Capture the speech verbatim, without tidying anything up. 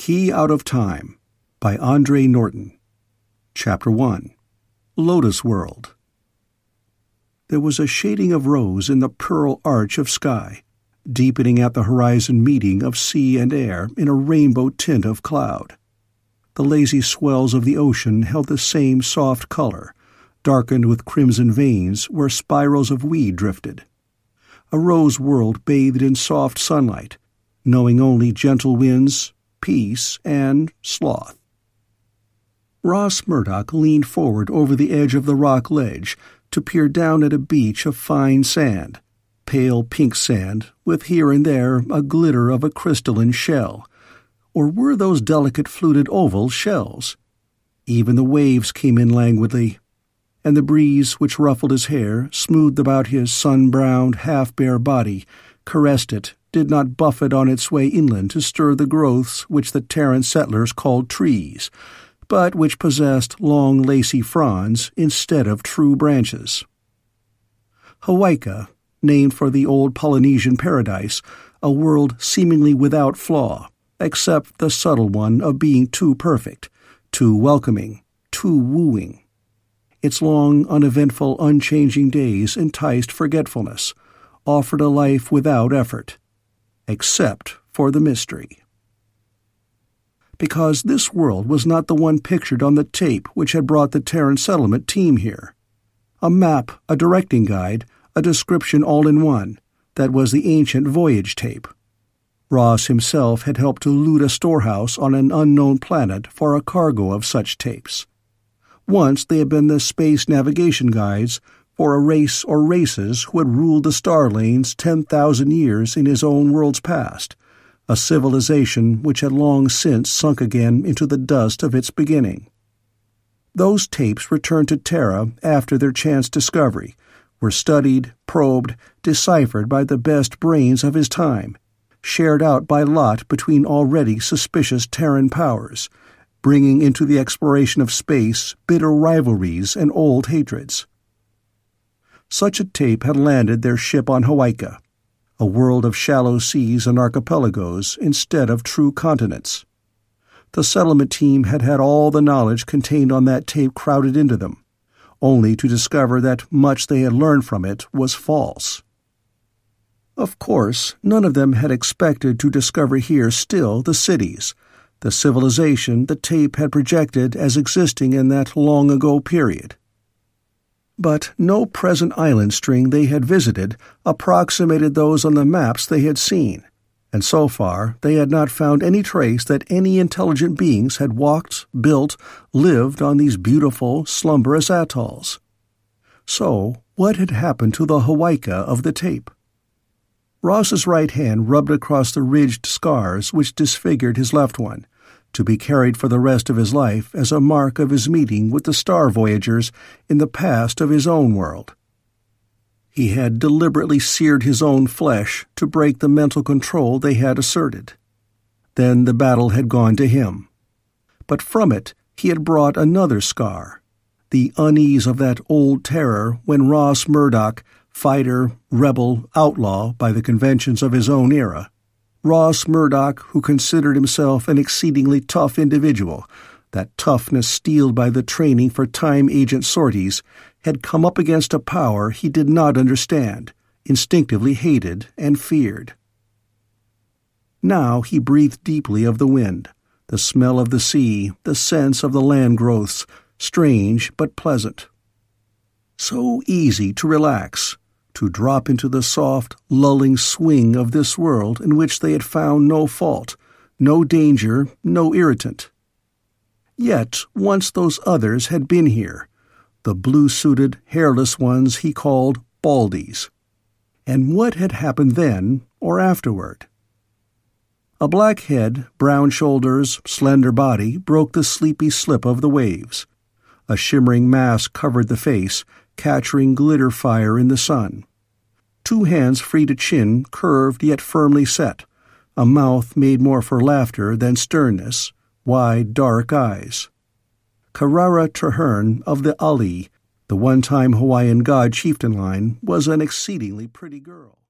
Key Out of Time by Andre Norton. Chapter one. Lotus World. There was a shading of rose in the pearl arch of sky, deepening at the horizon meeting of sea and air in a rainbow tint of cloud. The lazy swells of the ocean held the same soft color, darkened with crimson veins where spirals of weed drifted. A rose world bathed in soft sunlight, knowing only gentle winds, peace, and sloth. Ross Murdoch leaned forward over the edge of the rock ledge to peer down at a beach of fine sand, pale pink sand with here and there a glitter of a crystalline shell. Or were those delicate fluted oval shells? Even the waves came in languidly, and the breeze which ruffled his hair, smoothed about his sun-browned, half-bare body, caressed it, did not buffet on its way inland to stir the growths which the Terran settlers called trees, but which possessed long lacy fronds instead of true branches. Hawaika, named for the old Polynesian paradise, a world seemingly without flaw, except the subtle one of being too perfect, too welcoming, too wooing. Its long, uneventful, unchanging days enticed forgetfulness, offered a life without effort, except for the mystery. Because this world was not the one pictured on the tape which had brought the Terran settlement team here. A map, a directing guide, a description all in one, that was the ancient voyage tape. Ross himself had helped to loot a storehouse on an unknown planet for a cargo of such tapes. Once they had been the space navigation guides for a race or races who had ruled the star lanes ten thousand years in his own world's past, a civilization which had long since sunk again into the dust of its beginning. Those tapes returned to Terra after their chance discovery, were studied, probed, deciphered by the best brains of his time, shared out by lot between already suspicious Terran powers, bringing into the exploration of space bitter rivalries and old hatreds. Such a tape had landed their ship on Hawaika, a world of shallow seas and archipelagos instead of true continents. The settlement team had had all the knowledge contained on that tape crowded into them, only to discover that much they had learned from it was false. Of course, none of them had expected to discover here still the cities, the civilization the tape had projected as existing in that long-ago period. But no present island string they had visited approximated those on the maps they had seen, and so far they had not found any trace that any intelligent beings had walked, built, lived on these beautiful, slumberous atolls. So, what had happened to the Hawaika of the tape? Ross's right hand rubbed across the ridged scars which disfigured his left one, to be carried for the rest of his life as a mark of his meeting with the star voyagers in the past of his own world. He had deliberately seared his own flesh to break the mental control they had asserted. Then the battle had gone to him. But from it he had brought another scar, the unease of that old terror when Ross Murdoch, fighter, rebel, outlaw by the conventions of his own era, Ross Murdoch, who considered himself an exceedingly tough individual, that toughness steeled by the training for time agent sorties, had come up against a power he did not understand, instinctively hated and feared. Now he breathed deeply of the wind, the smell of the sea, the sense of the land growths, strange but pleasant. So easy to relax, to drop into the soft, lulling swing of this world in which they had found no fault, no danger, no irritant. Yet once those others had been here, the blue-suited, hairless ones he called Baldies. And what had happened then or afterward? A black head, brown shoulders, slender body broke the sleepy slip of the waves. A shimmering mask covered the face, capturing glitter fire in the sun. Two hands freed a chin curved yet firmly set, a mouth made more for laughter than sternness, wide dark eyes. Karara Traherne of the Ali, the one-time Hawaiian god chieftain line, was an exceedingly pretty girl.